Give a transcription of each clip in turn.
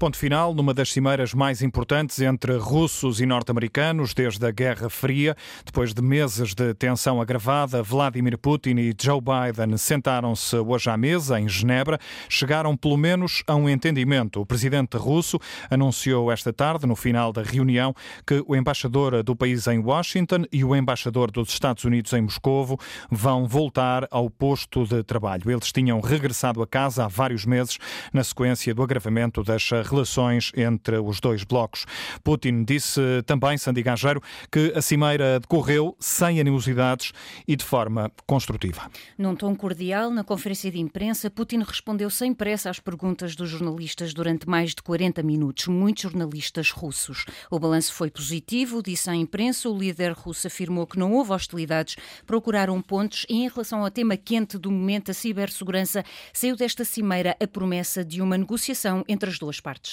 Ponto final numa das cimeiras mais importantes entre russos e norte-americanos desde a Guerra Fria. Depois de meses de tensão agravada, Vladimir Putin e Joe Biden sentaram-se hoje à mesa em Genebra. Chegaram pelo menos a um entendimento. O presidente russo anunciou esta tarde, no final da reunião, que o embaixador do país em Washington e o embaixador dos Estados Unidos em Moscovo vão voltar ao posto de trabalho. Eles tinham regressado a casa há vários meses na sequência do agravamento das relações entre os dois blocos. Putin disse também, Sandy Gageiro, que a cimeira decorreu sem animosidades e de forma construtiva. Num tom cordial, na conferência de imprensa, Putin respondeu sem pressa às perguntas dos jornalistas durante mais de 40 minutos, muitos jornalistas russos. O balanço foi positivo, disse à imprensa. O líder russo afirmou que não houve hostilidades, procuraram pontos e, em relação ao tema quente do momento, a cibersegurança, saiu desta cimeira a promessa de uma negociação entre as duas partes.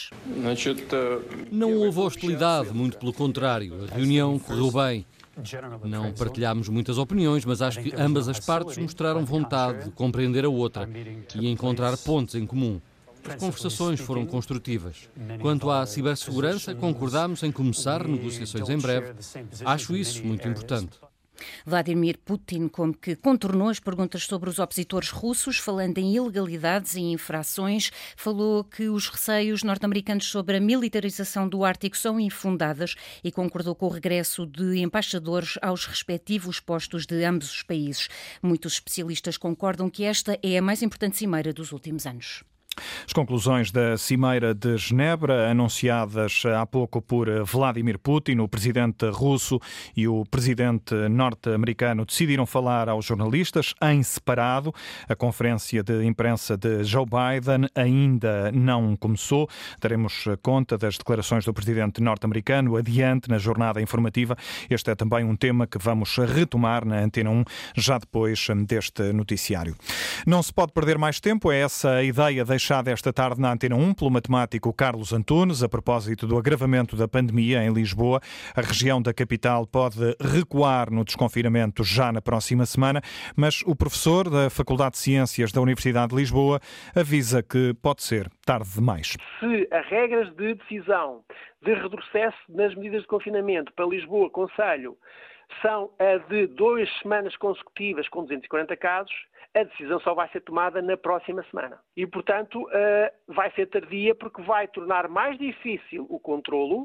Não houve hostilidade, muito pelo contrário. A reunião correu bem. Não partilhámos muitas opiniões, mas acho que ambas as partes mostraram vontade de compreender a outra e encontrar pontos em comum. As conversações foram construtivas. Quanto à cibersegurança, concordámos em começar negociações em breve. Acho isso muito importante. Vladimir Putin, como que contornou as perguntas sobre os opositores russos, falando em ilegalidades e infrações, falou que os receios norte-americanos sobre a militarização do Ártico são infundados e concordou com o regresso de embaixadores aos respectivos postos de ambos os países. Muitos especialistas concordam que esta é a mais importante cimeira dos últimos anos. As conclusões da Cimeira de Genebra, anunciadas há pouco por Vladimir Putin, o presidente russo e o presidente norte-americano decidiram falar aos jornalistas em separado. A conferência de imprensa de Joe Biden ainda não começou. Daremos conta das declarações do presidente norte-americano adiante na jornada informativa. Este é também um tema que vamos retomar na Antena 1 já depois deste noticiário. Não se pode perder mais tempo, é essa a ideia deixada esta tarde na Antena 1 pelo matemático Carlos Antunes, a propósito do agravamento da pandemia em Lisboa. A região da capital pode recuar no desconfinamento já na próxima semana, mas o professor da Faculdade de Ciências da Universidade de Lisboa avisa que pode ser tarde demais. Se as regras de decisão de retrocesso nas medidas de confinamento para Lisboa, concelho, são a de 2 semanas consecutivas com 240 casos, a decisão só vai ser tomada na próxima semana. E, portanto, vai ser tardia porque vai tornar mais difícil o controlo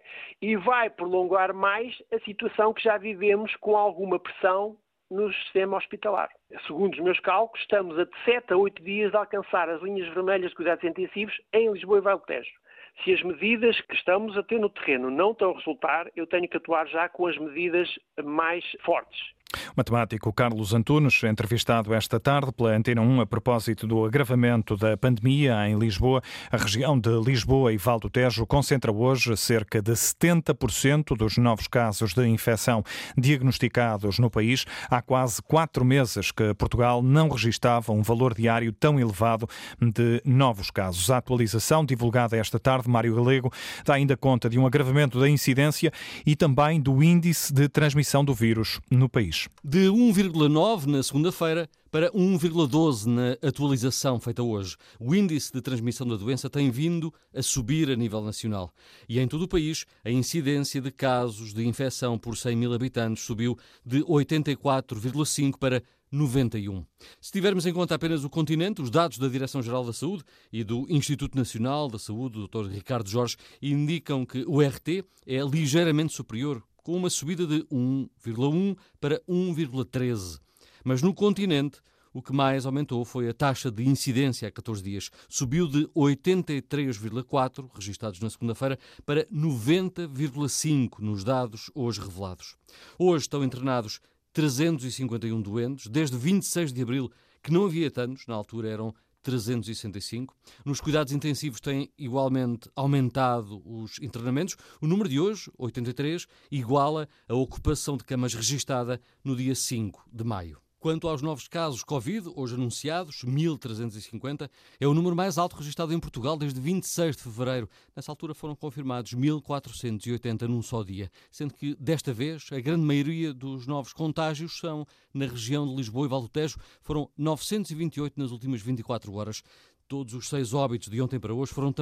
e vai prolongar mais a situação que já vivemos com alguma pressão no sistema hospitalar. Segundo os meus cálculos, estamos a 7 a 8 dias de alcançar as linhas vermelhas de cuidados intensivos em Lisboa e Vale do Tejo. Se as medidas que estamos a ter no terreno não estão a resultar, eu tenho que atuar já com as medidas mais fortes. O matemático Carlos Antunes, entrevistado esta tarde pela Antena 1 a propósito do agravamento da pandemia em Lisboa. A região de Lisboa e Vale do Tejo concentra hoje cerca de 70% dos novos casos de infecção diagnosticados no país. Há quase 4 meses que Portugal não registava um valor diário tão elevado de novos casos. A atualização divulgada esta tarde, Mário Galego, dá ainda conta de um agravamento da incidência e também do índice de transmissão do vírus no país. De 1,9 na segunda-feira para 1,12 na atualização feita hoje. O índice de transmissão da doença tem vindo a subir a nível nacional. E em todo o país, a incidência de casos de infecção por 100 mil habitantes subiu de 84,5 para 91. Se tivermos em conta apenas o continente, os dados da Direção-Geral da Saúde e do Instituto Nacional da Saúde, o Dr. Ricardo Jorge, indicam que o RT é ligeiramente superior, com uma subida de 1,1 para 1,13. Mas no continente, o que mais aumentou foi a taxa de incidência a 14 dias. Subiu de 83,4, registados na segunda-feira, para 90,5 nos dados hoje revelados. Hoje estão internados 351 doentes, desde 26 de abril, que não havia tantos, na altura eram 365. Nos cuidados intensivos têm igualmente aumentado os internamentos. O número de hoje, 83, iguala a ocupação de camas registada no dia 5 de maio. Quanto aos novos casos Covid, hoje anunciados, 1.350, é o número mais alto registrado em Portugal desde 26 de fevereiro. Nessa altura foram confirmados 1.480 num só dia, sendo que, desta vez, a grande maioria dos novos contágios são na região de Lisboa e Vale do Tejo. Foram 928 nas últimas 24 horas. Todos os 6 óbitos de ontem para hoje foram também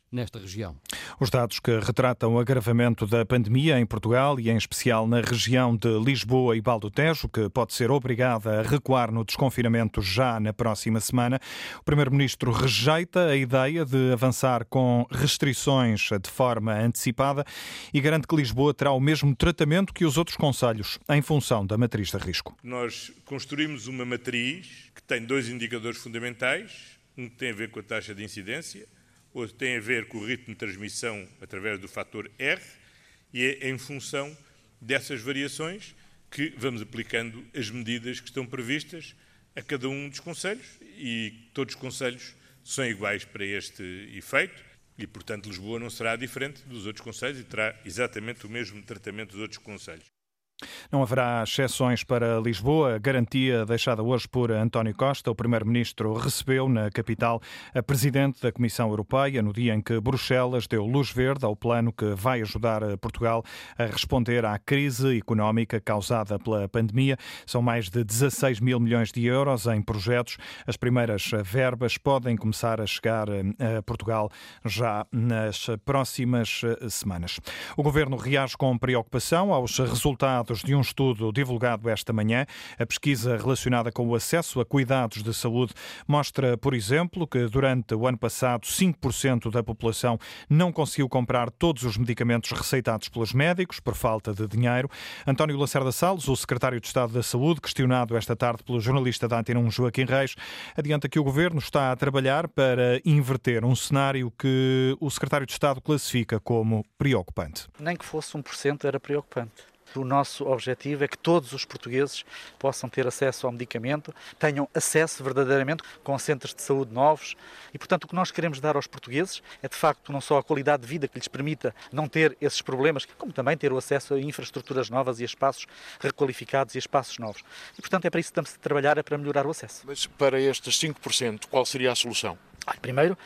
nesta região. Os dados que retratam o agravamento da pandemia em Portugal e em especial na região de Lisboa e Val do Tejo, que pode ser obrigada a recuar no desconfinamento já na próxima semana. O Primeiro-Ministro rejeita a ideia de avançar com restrições de forma antecipada e garante que Lisboa terá o mesmo tratamento que os outros concelhos, em função da matriz de risco. Nós construímos uma matriz que tem 2 indicadores fundamentais, um que tem a ver com a taxa de incidência, outro tem a ver com o ritmo de transmissão através do fator R, e é em função dessas variações que vamos aplicando as medidas que estão previstas a cada um dos concelhos, e todos os concelhos são iguais para este efeito, e, portanto, Lisboa não será diferente dos outros concelhos e terá exatamente o mesmo tratamento dos outros concelhos. Não haverá exceções para Lisboa. Garantia deixada hoje por António Costa. O Primeiro-Ministro recebeu na capital a Presidente da Comissão Europeia no dia em que Bruxelas deu luz verde ao plano que vai ajudar Portugal a responder à crise económica causada pela pandemia. São mais de 16 mil milhões de euros em projetos. As primeiras verbas podem começar a chegar a Portugal já nas próximas semanas. O Governo reage com preocupação aos resultados de um estudo divulgado esta manhã. A pesquisa relacionada com o acesso a cuidados de saúde mostra, por exemplo, que durante o ano passado 5% da população não conseguiu comprar todos os medicamentos receitados pelos médicos por falta de dinheiro. António Lacerda Salles, o secretário de Estado da Saúde, questionado esta tarde pelo jornalista da Antena 1 Joaquim Reis, adianta que o Governo está a trabalhar para inverter um cenário que o secretário de Estado classifica como preocupante. Nem que fosse 1% era preocupante. O nosso objetivo é que todos os portugueses possam ter acesso ao medicamento, tenham acesso verdadeiramente com centros de saúde novos e, portanto, o que nós queremos dar aos portugueses é, de facto, não só a qualidade de vida que lhes permita não ter esses problemas, como também ter o acesso a infraestruturas novas e a espaços requalificados e a espaços novos. E, portanto, é para isso que estamos a trabalhar, é para melhorar o acesso. Mas para estes 5%, qual seria a solução? Primeiro,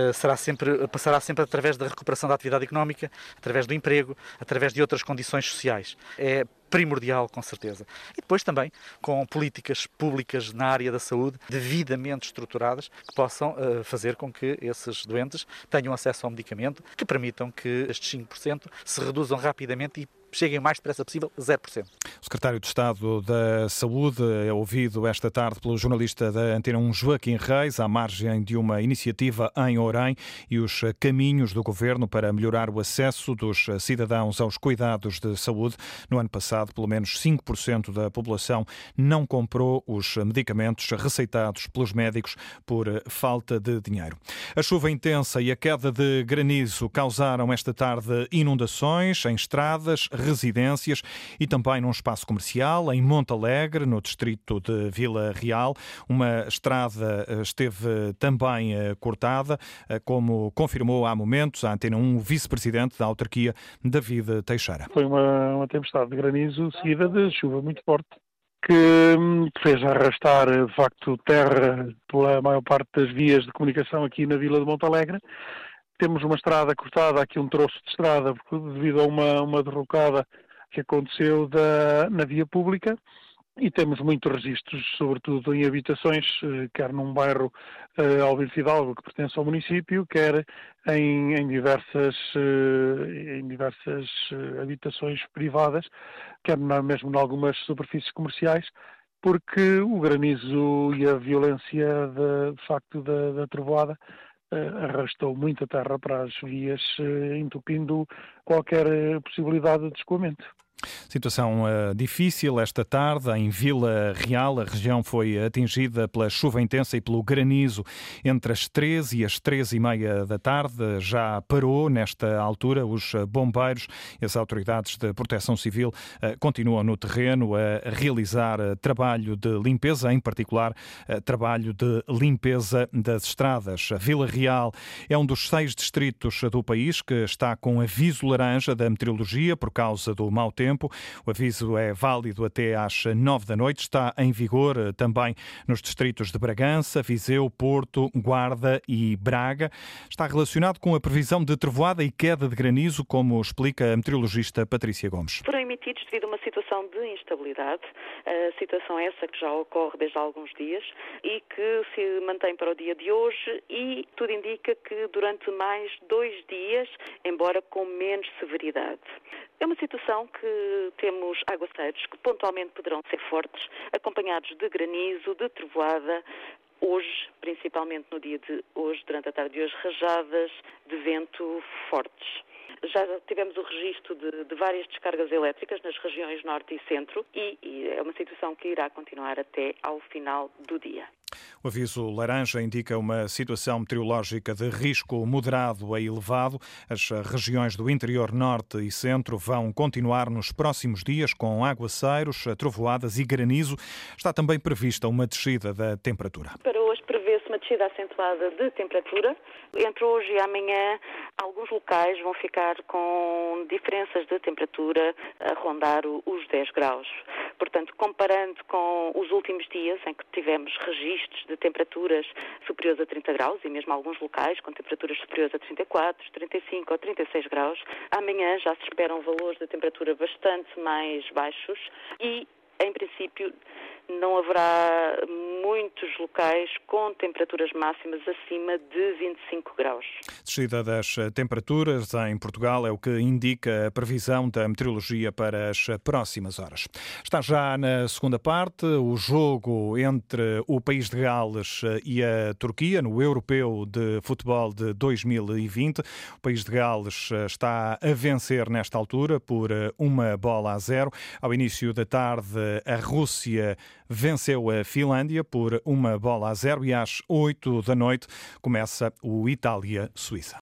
passará sempre através da recuperação da atividade económica, através do emprego, através de outras condições sociais. É primordial, com certeza. E depois também com políticas públicas na área da saúde devidamente estruturadas que possam fazer com que esses doentes tenham acesso ao medicamento, que permitam que estes 5% se reduzam rapidamente e cheguem o mais depressa possível a 0%. O secretário de Estado da Saúde é ouvido esta tarde pelo jornalista da Antena 1 Joaquim Reis, à margem de uma iniciativa em Orem e os caminhos do Governo para melhorar o acesso dos cidadãos aos cuidados de saúde. No ano passado, pelo menos 5% da população não comprou os medicamentos receitados pelos médicos por falta de dinheiro. A chuva intensa e a queda de granizo causaram esta tarde inundações em estradas, residências e também num espaço comercial em Montalegre, no distrito de Vila Real. Uma estrada esteve também cortada, como confirmou há momentos a Antena 1 o vice-presidente da autarquia, David Teixeira. Foi uma tempestade de granizo seguida de chuva muito forte, que fez arrastar, de facto, terra pela maior parte das vias de comunicação aqui na Vila de Montalegre. Temos uma estrada cortada, aqui um troço de estrada, devido a uma derrocada que aconteceu na via pública, e temos muitos registros, sobretudo em habitações, quer num bairro Alvim Fidalgo, que pertence ao município, quer em diversas diversas habitações privadas, quer mesmo em algumas superfícies comerciais, porque o granizo e a violência, de facto, da trovoada arrastou muita terra para as vias, entupindo qualquer possibilidade de escoamento. Situação difícil esta tarde em Vila Real. A região foi atingida pela chuva intensa e pelo granizo entre as 13 e as 13h30 da tarde. Já parou nesta altura. Os bombeiros e as autoridades de proteção civil continuam no terreno a realizar trabalho de limpeza, em particular trabalho de limpeza das estradas. A Vila Real é um dos 6 distritos do país que está com aviso laranja da meteorologia por causa do mau tempo. O aviso é válido até às 9 da noite. Está em vigor também nos distritos de Bragança, Viseu, Porto, Guarda e Braga. Está relacionado com a previsão de trovoada e queda de granizo, como explica a meteorologista Patrícia Gomes. Foram comprometidos devido a uma situação de instabilidade, situação essa que já ocorre desde há alguns dias e que se mantém para o dia de hoje e tudo indica que durante mais 2 dias, embora com menos severidade. É uma situação que temos aguaceiros que pontualmente poderão ser fortes, acompanhados de granizo, de trovoada, hoje, principalmente no dia de hoje, durante a tarde de hoje, rajadas de vento fortes. Já tivemos o registro de várias descargas elétricas nas regiões norte e centro e é uma situação que irá continuar até ao final do dia. O aviso laranja indica uma situação meteorológica de risco moderado a elevado. As regiões do interior norte e centro vão continuar nos próximos dias com aguaceiros, trovoadas e granizo. Está também prevista uma descida da temperatura. Para hoje prevê-se uma descida acentuada de temperatura. Entre hoje e amanhã, alguns locais vão ficar com diferenças de temperatura a rondar os 10 graus. Portanto, comparando com os últimos dias em que tivemos registros de temperaturas superiores a 30 graus e mesmo alguns locais com temperaturas superiores a 34, 35 ou 36 graus, amanhã já se esperam valores de temperatura bastante mais baixos e, em princípio, não haverá muitos locais com temperaturas máximas acima de 25 graus. Descida das temperaturas em Portugal é o que indica a previsão da meteorologia para as próximas horas. Está já na segunda parte o jogo entre o país de Gales e a Turquia no Europeu de Futebol de 2020. O país de Gales está a vencer nesta altura por 1-0. Ao início da tarde, a Rússia venceu a Finlândia por 1-0 e às 8 da noite começa o Itália-Suíça.